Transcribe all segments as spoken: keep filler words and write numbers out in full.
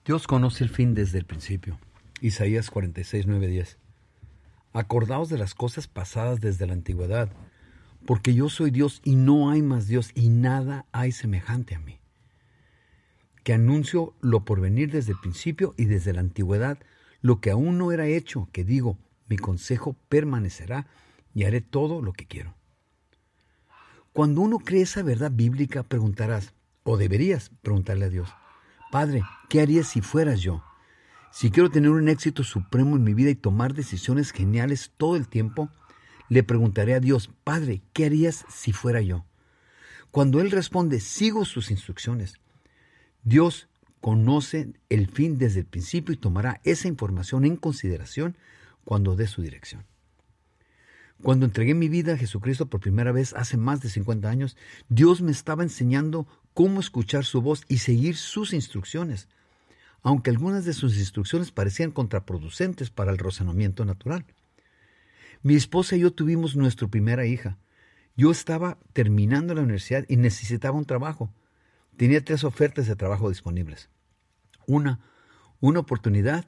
Dios conoce el fin desde el principio. Isaías cuarenta y seis, nueve, diez. Acordaos de las cosas pasadas desde la antigüedad, porque yo soy Dios y no hay más Dios y nada hay semejante a mí. Que anuncio lo por venir desde el principio y desde la antigüedad, lo que aún no era hecho, que digo, mi consejo permanecerá y haré todo lo que quiero. Cuando uno cree esa verdad bíblica, preguntarás, o deberías preguntarle a Dios, Padre, ¿qué harías si fueras yo? Si quiero tener un éxito supremo en mi vida y tomar decisiones geniales todo el tiempo, le preguntaré a Dios, Padre, ¿qué harías si fuera yo? Cuando Él responde, sigo sus instrucciones, Dios conoce el fin desde el principio y tomará esa información en consideración cuando dé su dirección. Cuando entregué mi vida a Jesucristo por primera vez hace más de cincuenta años, Dios me estaba enseñando cómo escuchar su voz y seguir sus instrucciones, aunque algunas de sus instrucciones parecían contraproducentes para el razonamiento natural. Mi esposa y yo tuvimos nuestra primera hija. Yo estaba terminando la universidad y necesitaba un trabajo. Tenía tres ofertas de trabajo disponibles. Una, una oportunidad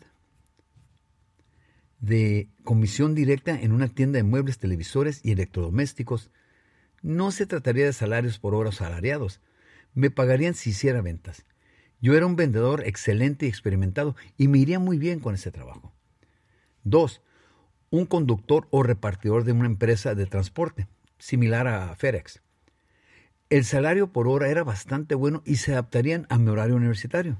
de comisión directa en una tienda de muebles, televisores y electrodomésticos. No se trataría de salarios por hora salariados. Me pagarían si hiciera ventas. Yo era un vendedor excelente y experimentado y me iría muy bien con ese trabajo. Dos, un conductor o repartidor de una empresa de transporte, similar a FedEx. El salario por hora era bastante bueno y se adaptarían a mi horario universitario.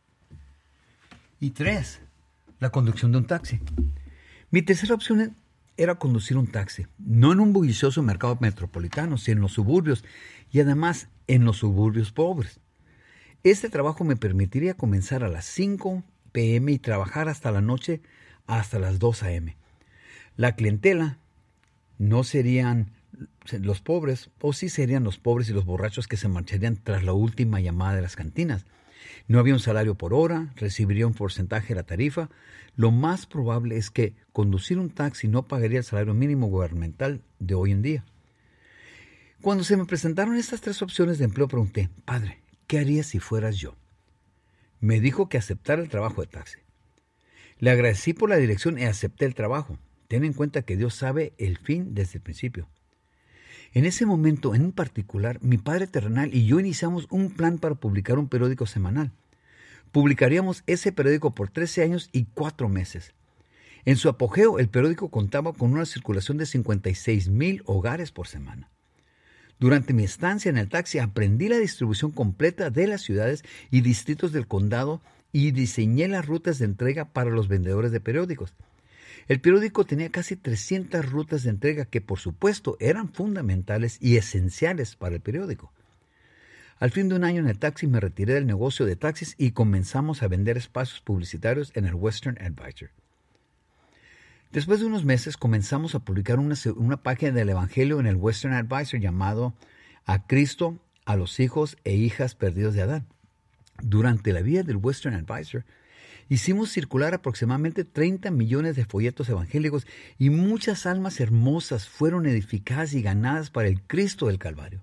Y tres, la conducción de un taxi. Mi tercera opción era conducir un taxi, no en un bullicioso mercado metropolitano, sino en los suburbios y además en los suburbios pobres. Este trabajo me permitiría comenzar a las cinco pe eme y trabajar hasta la noche, hasta las dos a eme. La clientela no serían los pobres, o sí serían los pobres y los borrachos que se marcharían tras la última llamada de las cantinas. No había un salario por hora, recibiría un porcentaje de la tarifa. Lo más probable es que conducir un taxi no pagaría el salario mínimo gubernamental de hoy en día. Cuando se me presentaron estas tres opciones de empleo, pregunté, Padre, ¿qué harías si fueras yo? Me dijo que aceptara el trabajo de taxi. Le agradecí por la dirección y acepté el trabajo. Ten en cuenta que Dios sabe el fin desde el principio. En ese momento, en particular, mi padre terrenal y yo iniciamos un plan para publicar un periódico semanal. Publicaríamos ese periódico por trece años y cuatro meses. En su apogeo, el periódico contaba con una circulación de cincuenta y seis mil hogares por semana. Durante mi estancia en el taxi, aprendí la distribución completa de las ciudades y distritos del condado y diseñé las rutas de entrega para los vendedores de periódicos. El periódico tenía casi trescientas rutas de entrega que, por supuesto, eran fundamentales y esenciales para el periódico. Al fin de un año en el taxi me retiré del negocio de taxis y comenzamos a vender espacios publicitarios en el Western Advisor. Después de unos meses comenzamos a publicar una, una página del Evangelio en el Western Advisor llamado A Cristo, a los hijos e hijas perdidos de Adán. Durante la vida del Western Advisor, hicimos circular aproximadamente treinta millones de folletos evangélicos y muchas almas hermosas fueron edificadas y ganadas para el Cristo del Calvario.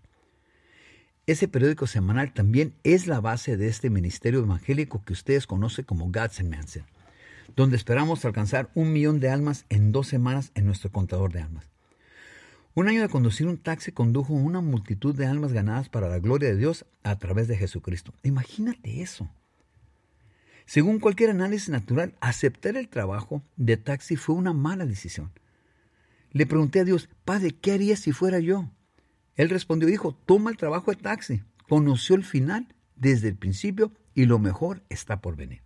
Ese periódico semanal también es la base de este ministerio evangélico que ustedes conocen como God's and Man's, donde esperamos alcanzar un millón de almas en dos semanas en nuestro contador de almas. Un año de conducir un taxi condujo una multitud de almas ganadas para la gloria de Dios a través de Jesucristo. Imagínate eso. Según cualquier análisis natural, aceptar el trabajo de taxi fue una mala decisión. Le pregunté a Dios, Padre, ¿qué haría si fuera yo? Él respondió, hijo, toma el trabajo de taxi. Conoció el final desde el principio y lo mejor está por venir.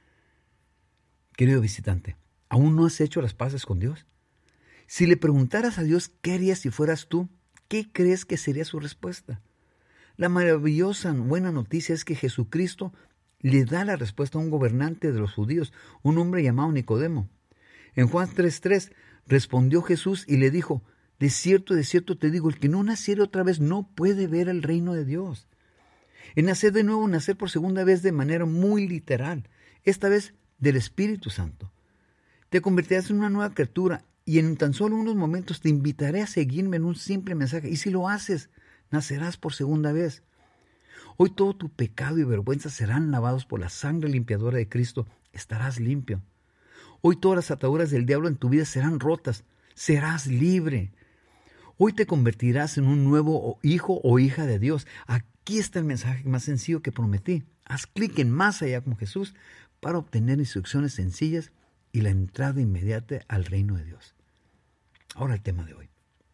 Querido visitante, ¿aún no has hecho las paces con Dios? Si le preguntaras a Dios qué harías si fueras tú, ¿qué crees que sería su respuesta? La maravillosa buena noticia es que Jesucristo le da la respuesta a un gobernante de los judíos, un hombre llamado Nicodemo. En Juan tres tres respondió Jesús y le dijo, de cierto, de cierto te digo, el que no naciere otra vez no puede ver el reino de Dios. El nacer de nuevo, nacer por segunda vez de manera muy literal, esta vez del Espíritu Santo. Te convertirás en una nueva criatura y en tan solo unos momentos te invitaré a seguirme en un simple mensaje. Y si lo haces, nacerás por segunda vez. Hoy todo tu pecado y vergüenza serán lavados por la sangre limpiadora de Cristo. Estarás limpio. Hoy todas las ataduras del diablo en tu vida serán rotas. Serás libre. Hoy te convertirás en un nuevo hijo o hija de Dios. Aquí está el mensaje más sencillo que prometí. Haz clic en Más Allá con Jesús para obtener instrucciones sencillas y la entrada inmediata al reino de Dios. Ahora el tema de hoy.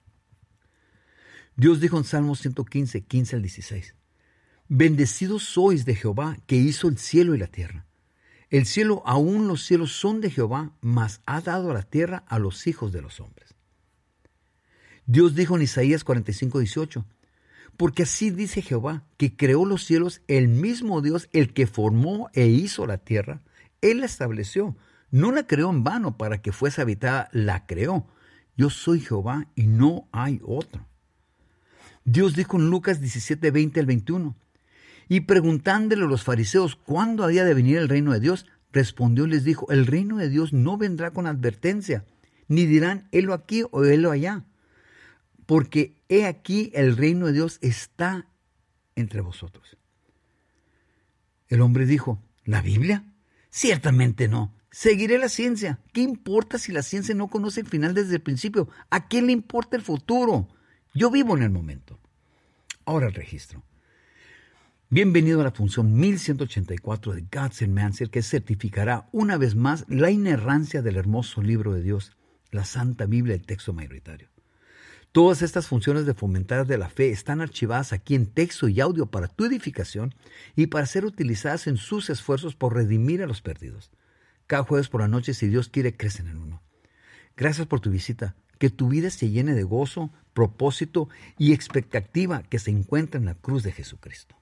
Dios dijo en Salmos ciento quince, quince al dieciséis. Bendecidos sois de Jehová, que hizo el cielo y la tierra. El cielo, aún los cielos son de Jehová, mas ha dado la tierra a los hijos de los hombres. Dios dijo en Isaías cuarenta y cinco, dieciocho. Porque así dice Jehová, que creó los cielos, el mismo Dios, el que formó e hizo la tierra. Él la estableció. No la creó en vano para que fuese habitada, la creó. Yo soy Jehová y no hay otro. Dios dijo en Lucas diecisiete, veinte al veintiuno. Y preguntándole a los fariseos cuándo había de venir el reino de Dios, respondió y les dijo, el reino de Dios no vendrá con advertencia, ni dirán, helo aquí o helo allá. Porque he aquí el reino de Dios está entre vosotros. El hombre dijo, ¿la Biblia? Ciertamente no. Seguiré la ciencia. ¿Qué importa si la ciencia no conoce el final desde el principio? ¿A quién le importa el futuro? Yo vivo en el momento. Ahora el registro. Bienvenido a la función mil ciento ochenta y cuatro de God's Answer, que certificará una vez más la inerrancia del hermoso libro de Dios, la Santa Biblia, el texto mayoritario. Todas estas funciones de fomentar de la fe están archivadas aquí en texto y audio para tu edificación y para ser utilizadas en sus esfuerzos por redimir a los perdidos. Cada jueves por la noche, si Dios quiere, crecen en uno. Gracias por tu visita. Que tu vida se llene de gozo, propósito y expectativa que se encuentra en la cruz de Jesucristo.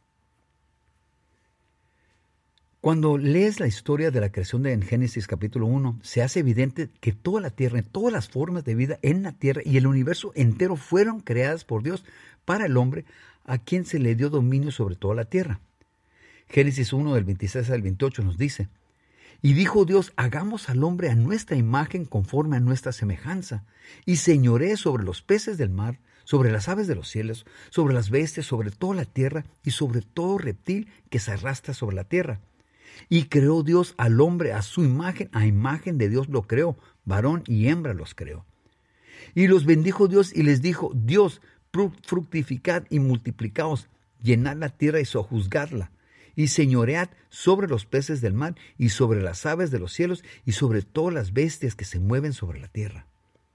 Cuando lees la historia de la creación de en Génesis capítulo uno, se hace evidente que toda la tierra, todas las formas de vida en la tierra y el universo entero fueron creadas por Dios para el hombre, a quien se le dio dominio sobre toda la tierra. Génesis uno del veintiséis al veintiocho nos dice, y dijo Dios, hagamos al hombre a nuestra imagen conforme a nuestra semejanza, y señoree sobre los peces del mar, sobre las aves de los cielos, sobre las bestias, sobre toda la tierra y sobre todo reptil que se arrastra sobre la tierra. Y creó Dios al hombre a su imagen, a imagen de Dios lo creó, varón y hembra los creó. Y los bendijo Dios y les dijo, Dios, fructificad y multiplicaos, llenad la tierra y sojuzgadla, y señoread sobre los peces del mar y sobre las aves de los cielos y sobre todas las bestias que se mueven sobre la tierra.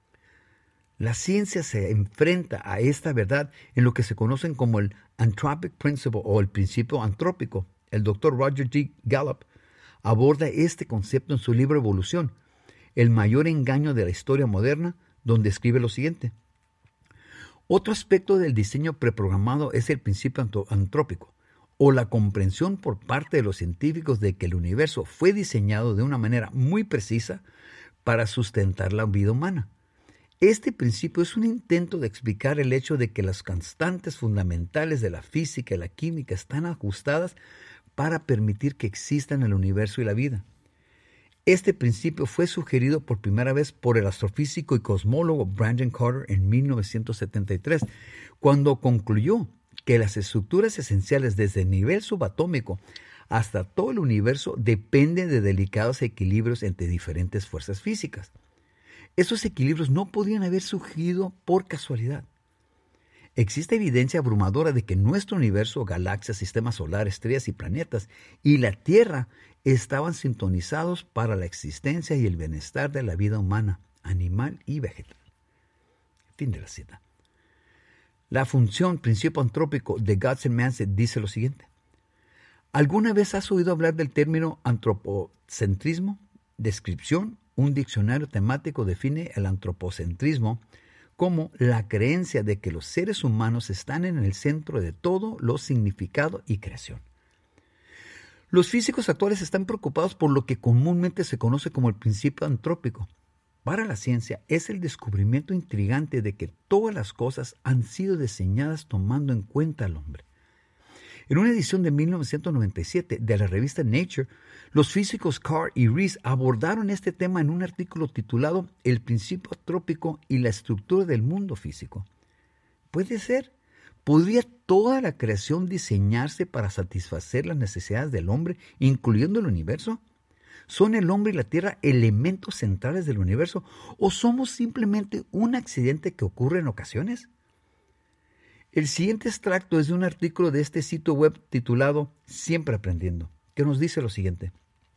La ciencia se enfrenta a esta verdad en lo que se conocen como el Anthropic Principle o el principio antrópico. El doctor Roger G. Gallup aborda este concepto en su libro Evolución, el mayor engaño de la historia moderna, donde escribe lo siguiente. Otro aspecto del diseño preprogramado es el principio antrópico, o la comprensión por parte de los científicos de que el universo fue diseñado de una manera muy precisa para sustentar la vida humana. Este principio es un intento de explicar el hecho de que las constantes fundamentales de la física y la química están ajustadas para permitir que existan el universo y la vida. Este principio fue sugerido por primera vez por el astrofísico y cosmólogo Brandon Carter en mil novecientos setenta y tres, cuando concluyó que las estructuras esenciales desde el nivel subatómico hasta todo el universo dependen de delicados equilibrios entre diferentes fuerzas físicas. Esos equilibrios no podían haber surgido por casualidad. Existe evidencia abrumadora de que nuestro universo, galaxias, sistemas solares, estrellas y planetas, y la Tierra estaban sintonizados para la existencia y el bienestar de la vida humana, animal y vegetal. Fin de la cita. La función principio antrópico de God's Answer dice lo siguiente. ¿Alguna vez has oído hablar del término antropocentrismo? Descripción. Un diccionario temático define el antropocentrismo como la creencia de que los seres humanos están en el centro de todo lo significado y creación. Los físicos actuales están preocupados por lo que comúnmente se conoce como el principio antrópico. Para la ciencia es el descubrimiento intrigante de que todas las cosas han sido diseñadas tomando en cuenta al hombre. En una edición de mil novecientos noventa y siete de la revista Nature, los físicos Carr y Rees abordaron este tema en un artículo titulado El principio antrópico y la estructura del mundo físico. Puede ser, ¿Podría toda la creación diseñarse para satisfacer las necesidades del hombre, incluyendo el universo? ¿Son el hombre y la tierra elementos centrales del universo o somos simplemente un accidente que ocurre en ocasiones? El siguiente extracto es de un artículo de este sitio web titulado Siempre Aprendiendo, que nos dice lo siguiente.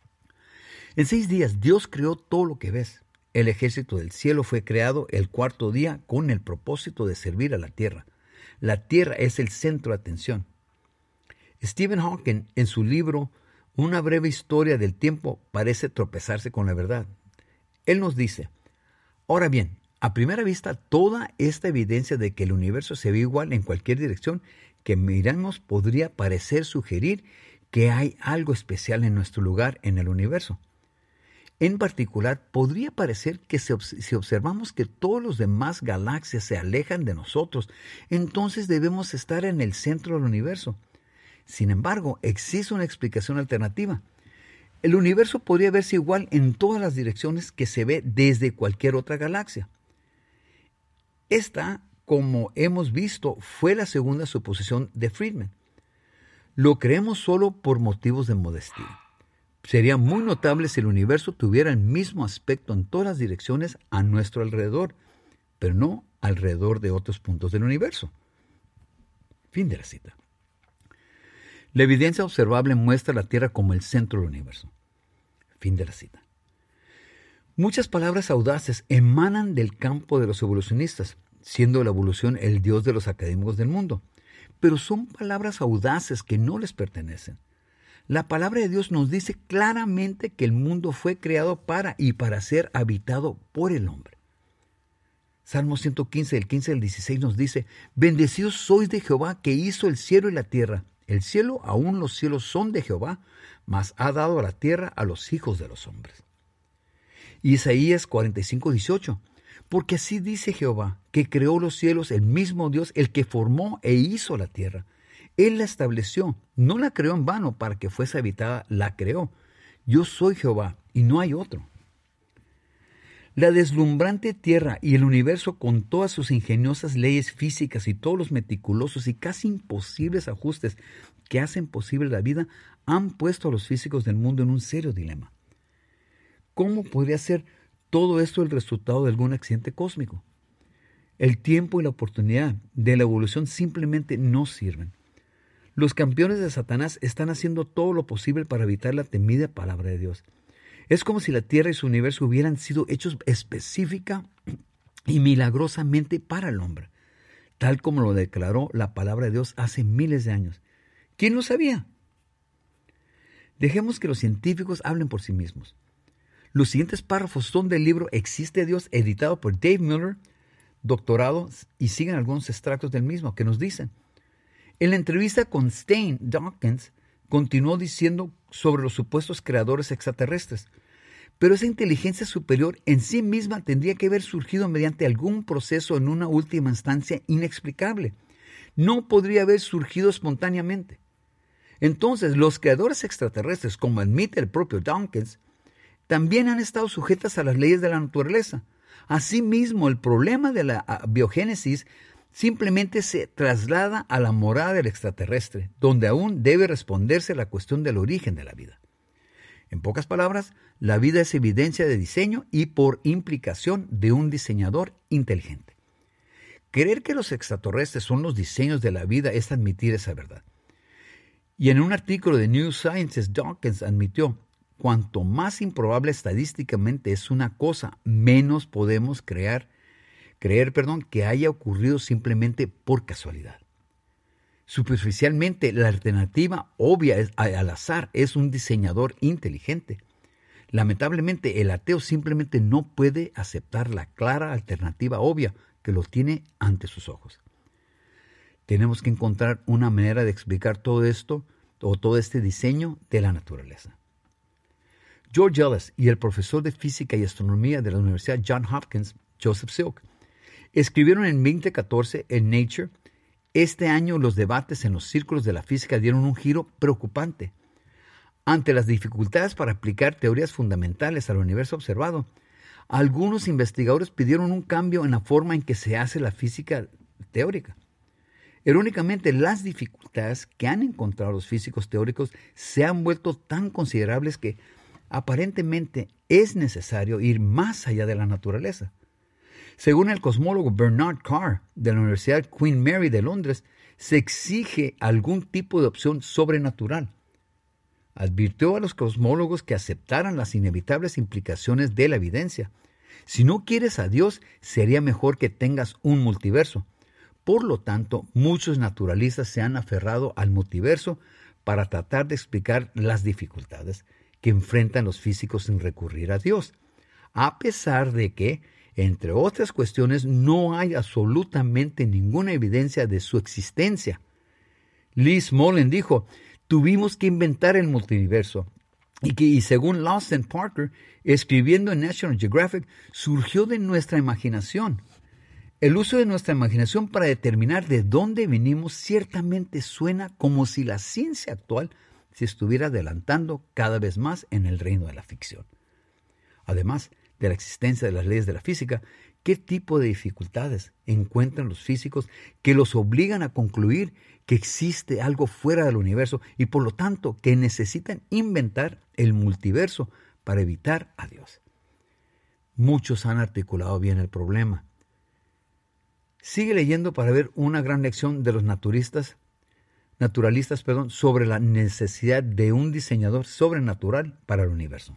En seis días Dios creó todo lo que ves. El ejército del cielo fue creado el cuarto día con el propósito de servir a la tierra. La tierra es el centro de atención. Stephen Hawking, en su libro Una breve historia del tiempo, parece tropezarse con la verdad. Él nos dice, ahora bien, a primera vista, toda esta evidencia de que el universo se ve igual en cualquier dirección que miramos podría parecer sugerir que hay algo especial en nuestro lugar en el universo. En particular, podría parecer que si observamos que todos los demás galaxias se alejan de nosotros, entonces debemos estar en el centro del universo. Sin embargo, existe una explicación alternativa. El universo podría verse igual en todas las direcciones que se ve desde cualquier otra galaxia. Esta, como hemos visto, fue la segunda suposición de Friedman. Lo creemos solo por motivos de modestia. Sería muy notable si el universo tuviera el mismo aspecto en todas las direcciones a nuestro alrededor, pero no alrededor de otros puntos del universo. Fin de la cita. La evidencia observable muestra la Tierra como el centro del universo. Fin de la cita. Muchas palabras audaces emanan del campo de los evolucionistas, siendo la evolución el dios de los académicos del mundo, pero son palabras audaces que no les pertenecen. La palabra de Dios nos dice claramente que el mundo fue creado para y para ser habitado por el hombre. Salmo ciento quince, del quince al dieciséis nos dice, bendecidos sois de Jehová que hizo el cielo y la tierra. El cielo, aún los cielos son de Jehová, mas ha dado a la tierra a los hijos de los hombres. Isaías cuarenta y cinco, dieciocho, porque así dice Jehová, que creó los cielos, el mismo Dios, el que formó e hizo la tierra. Él la estableció, no la creó en vano para que fuese habitada, la creó. Yo soy Jehová y no hay otro. La deslumbrante tierra y el universo con todas sus ingeniosas leyes físicas y todos los meticulosos y casi imposibles ajustes que hacen posible la vida han puesto a los físicos del mundo en un serio dilema. ¿Cómo podría ser todo esto el resultado de algún accidente cósmico? El tiempo y la oportunidad de la evolución simplemente no sirven. Los campeones de Satanás están haciendo todo lo posible para evitar la temida palabra de Dios. Es como si la tierra y su universo hubieran sido hechos específica y milagrosamente para el hombre, tal como lo declaró la palabra de Dios hace miles de años. ¿Quién lo sabía? Dejemos que los científicos hablen por sí mismos. Los siguientes párrafos son del libro Existe Dios, editado por Dave Miller, doctorado, y siguen algunos extractos del mismo que nos dicen. En la entrevista con Stein, Dawkins continuó diciendo sobre los supuestos creadores extraterrestres. Pero esa inteligencia superior en sí misma tendría que haber surgido mediante algún proceso en una última instancia inexplicable. No podría haber surgido espontáneamente. Entonces, los creadores extraterrestres, como admite el propio Dawkins, también han estado sujetas a las leyes de la naturaleza. Asimismo, el problema de la biogénesis simplemente se traslada a la morada del extraterrestre, donde aún debe responderse la cuestión del origen de la vida. En pocas palabras, la vida es evidencia de diseño y por implicación de un diseñador inteligente. Creer que los extraterrestres son los diseños de la vida es admitir esa verdad. Y en un artículo de New Scientist, Dawkins admitió, cuanto más improbable estadísticamente es una cosa, menos podemos crear Creer, perdón, que haya ocurrido simplemente por casualidad. Superficialmente, la alternativa obvia es, al azar es un diseñador inteligente. Lamentablemente, el ateo simplemente no puede aceptar la clara alternativa obvia que lo tiene ante sus ojos. Tenemos que encontrar una manera de explicar todo esto o todo este diseño de la naturaleza. George Ellis y el profesor de física y astronomía de la Universidad Johns Hopkins, Joseph Silk, escribieron en veinte catorce en Nature, este año los debates en los círculos de la física dieron un giro preocupante. Ante las dificultades para aplicar teorías fundamentales al universo observado, algunos investigadores pidieron un cambio en la forma en que se hace la física teórica. Irónicamente, las dificultades que han encontrado los físicos teóricos se han vuelto tan considerables que aparentemente es necesario ir más allá de la naturaleza. Según el cosmólogo Bernard Carr de la Universidad Queen Mary de Londres, se exige algún tipo de opción sobrenatural. Advirtió a los cosmólogos que aceptaran las inevitables implicaciones de la evidencia. Si no quieres a Dios, sería mejor que tengas un multiverso. Por lo tanto, muchos naturalistas se han aferrado al multiverso para tratar de explicar las dificultades que enfrentan los físicos sin recurrir a Dios, a pesar de que, entre otras cuestiones, no hay absolutamente ninguna evidencia de su existencia. Lee Smolin dijo, tuvimos que inventar el multiverso, y que, y según Lawson Parker, escribiendo en National Geographic, surgió de nuestra imaginación. El uso de nuestra imaginación para determinar de dónde venimos ciertamente suena como si la ciencia actual se estuviera adelantando cada vez más en el reino de la ficción. Además de la existencia de las leyes de la física, ¿qué tipo de dificultades encuentran los físicos que los obligan a concluir que existe algo fuera del universo y por lo tanto que necesitan inventar el multiverso para evitar a Dios? Muchos han articulado bien el problema. Sigue leyendo para ver una gran lección de los naturistas, naturalistas perdón, sobre la necesidad de un diseñador sobrenatural para el universo.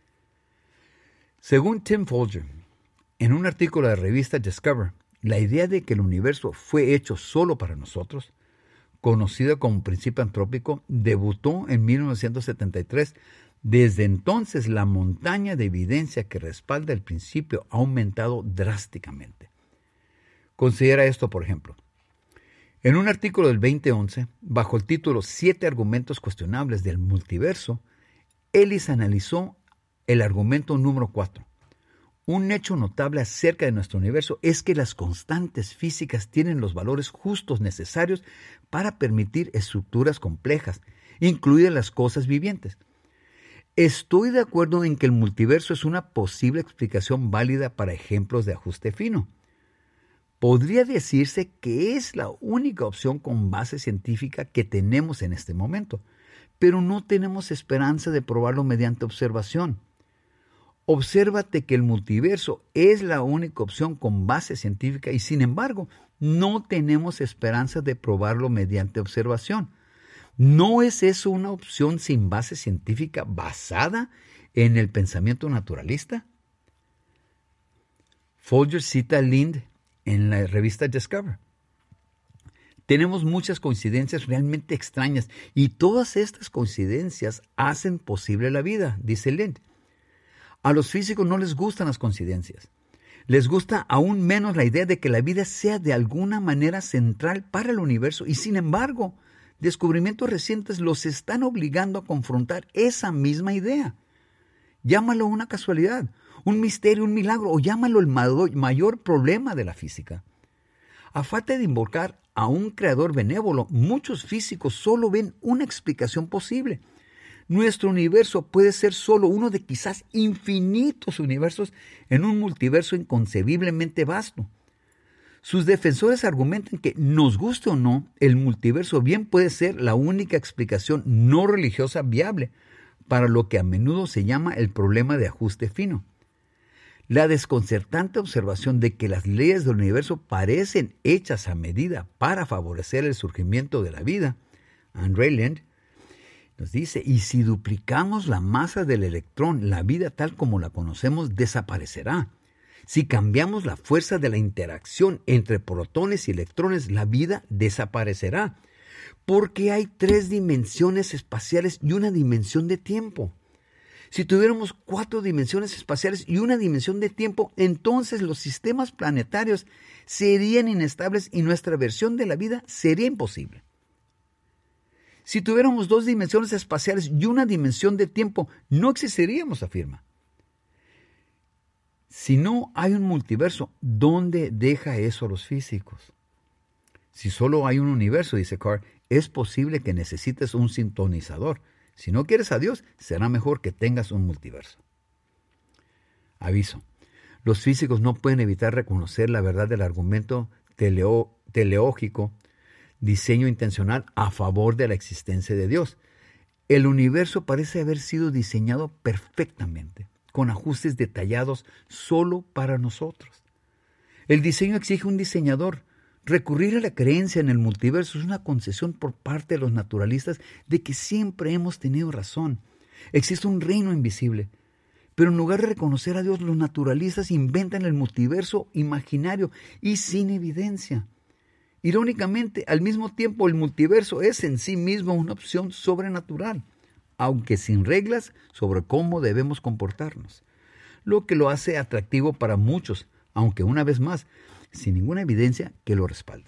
Según Tim Folger, en un artículo de la revista Discover, la idea de que el universo fue hecho solo para nosotros, conocida como principio antrópico, debutó en mil novecientos setenta y tres. Desde entonces, la montaña de evidencia que respalda el principio ha aumentado drásticamente. Considera esto, por ejemplo. En un artículo del veinte once, bajo el título Siete argumentos cuestionables del multiverso, Ellis analizó el argumento número cuatro. Un hecho notable acerca de nuestro universo es que las constantes físicas tienen los valores justos necesarios para permitir estructuras complejas, incluidas las cosas vivientes. Estoy de acuerdo en que el multiverso es una posible explicación válida para ejemplos de ajuste fino. Podría decirse que es la única opción con base científica que tenemos en este momento, pero no tenemos esperanza de probarlo mediante observación. Obsérvate que el multiverso es la única opción con base científica y, sin embargo, no tenemos esperanza de probarlo mediante observación. ¿No es eso una opción sin base científica basada en el pensamiento naturalista? Folger cita a Lind en la revista Discover. Tenemos muchas coincidencias realmente extrañas y todas estas coincidencias hacen posible la vida, dice Lind. A los físicos no les gustan las coincidencias. Les gusta aún menos la idea de que la vida sea de alguna manera central para el universo y, sin embargo, descubrimientos recientes los están obligando a confrontar esa misma idea. Llámalo una casualidad, un misterio, un milagro, o llámalo el mayor problema de la física. A falta de invocar a un creador benévolo, muchos físicos solo ven una explicación posible. Nuestro universo puede ser solo uno de quizás infinitos universos en un multiverso inconcebiblemente vasto. Sus defensores argumentan que, nos guste o no, el multiverso bien puede ser la única explicación no religiosa viable para lo que a menudo se llama el problema de ajuste fino. La desconcertante observación de que las leyes del universo parecen hechas a medida para favorecer el surgimiento de la vida, Andrei Lind nos dice, y si duplicamos la masa del electrón, la vida tal como la conocemos desaparecerá. Si cambiamos la fuerza de la interacción entre protones y electrones, la vida desaparecerá. Porque hay tres dimensiones espaciales y una dimensión de tiempo. Si tuviéramos cuatro dimensiones espaciales y una dimensión de tiempo, entonces los sistemas planetarios serían inestables y nuestra versión de la vida sería imposible. Si tuviéramos dos dimensiones espaciales y una dimensión de tiempo, no existiríamos, afirma. Si no hay un multiverso, ¿dónde deja eso a los físicos? Si solo hay un universo, dice Carr, es posible que necesites un sintonizador. Si no quieres a Dios, será mejor que tengas un multiverso. Aviso. Los físicos no pueden evitar reconocer la verdad del argumento teleo, teleológico diseño intencional a favor de la existencia de Dios. El universo parece haber sido diseñado perfectamente, con ajustes detallados solo para nosotros. El diseño exige un diseñador. Recurrir a la creencia en el multiverso es una concesión por parte de los naturalistas de que siempre hemos tenido razón. Existe un reino invisible. Pero en lugar de reconocer a Dios, los naturalistas inventan el multiverso imaginario y sin evidencia. Irónicamente, al mismo tiempo, el multiverso es en sí mismo una opción sobrenatural, aunque sin reglas sobre cómo debemos comportarnos, lo que lo hace atractivo para muchos, aunque una vez más, sin ninguna evidencia que lo respalde.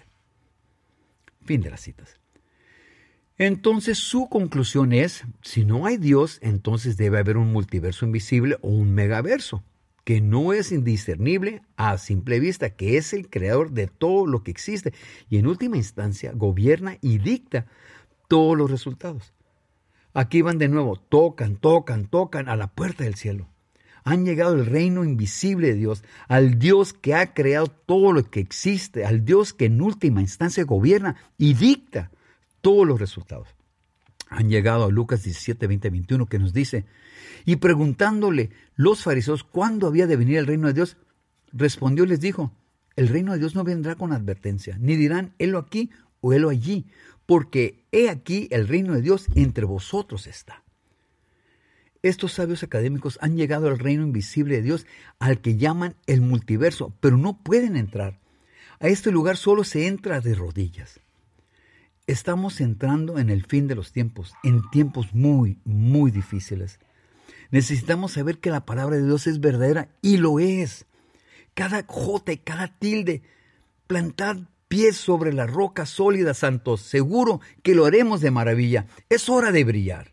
Fin de las citas. Entonces su conclusión es, si no hay Dios, entonces debe haber un multiverso invisible o un megaverso, que no es indiscernible a simple vista, que es el creador de todo lo que existe y en última instancia gobierna y dicta todos los resultados. Aquí van de nuevo, tocan, tocan, tocan a la puerta del cielo. Han llegado al reino invisible de Dios, al Dios que ha creado todo lo que existe, al Dios que en última instancia gobierna y dicta todos los resultados. Han llegado a Lucas diecisiete, veinte, veintiuno, que nos dice, y preguntándole los fariseos cuándo había de venir el reino de Dios, respondió y les dijo, el reino de Dios no vendrá con advertencia, ni dirán, helo aquí o helo allí, porque he aquí el reino de Dios entre vosotros está. Estos sabios académicos han llegado al reino invisible de Dios, al que llaman el multiverso, pero no pueden entrar. A este lugar solo se entra de rodillas. Estamos entrando en el fin de los tiempos, en tiempos muy, muy difíciles. Necesitamos saber que la palabra de Dios es verdadera y lo es. Cada jota y cada tilde, plantad pies sobre la roca sólida, santos, seguro que lo haremos de maravilla. Es hora de brillar.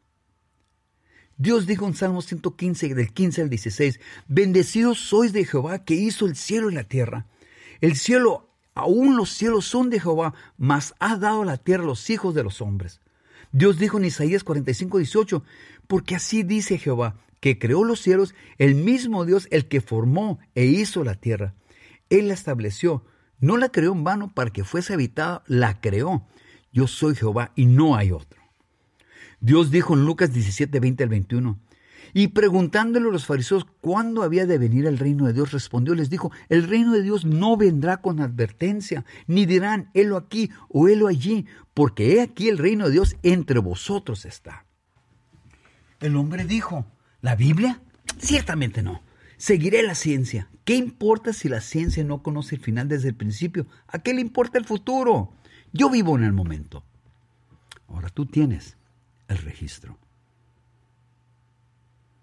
Dios dijo en Salmo ciento quince, del quince al dieciséis, bendecidos sois de Jehová que hizo el cielo y la tierra. El cielo, aún los cielos son de Jehová, mas ha dado la tierra a los hijos de los hombres. Dios dijo en Isaías cuarenta y cinco, dieciocho, porque así dice Jehová, que creó los cielos, el mismo Dios, el que formó e hizo la tierra. Él la estableció, no la creó en vano para que fuese habitada, la creó. Yo soy Jehová y no hay otro. Dios dijo en Lucas diecisiete, veinte al veintiuno, y preguntándole a los fariseos cuándo había de venir el reino de Dios, respondió, les dijo, el reino de Dios no vendrá con advertencia, ni dirán, helo aquí o helo allí, porque he aquí el reino de Dios entre vosotros está. El hombre dijo, ¿la Biblia? Ciertamente no. Seguiré la ciencia. ¿Qué importa si la ciencia no conoce el final desde el principio? ¿A qué le importa el futuro? Yo vivo en el momento. Ahora tú tienes el registro.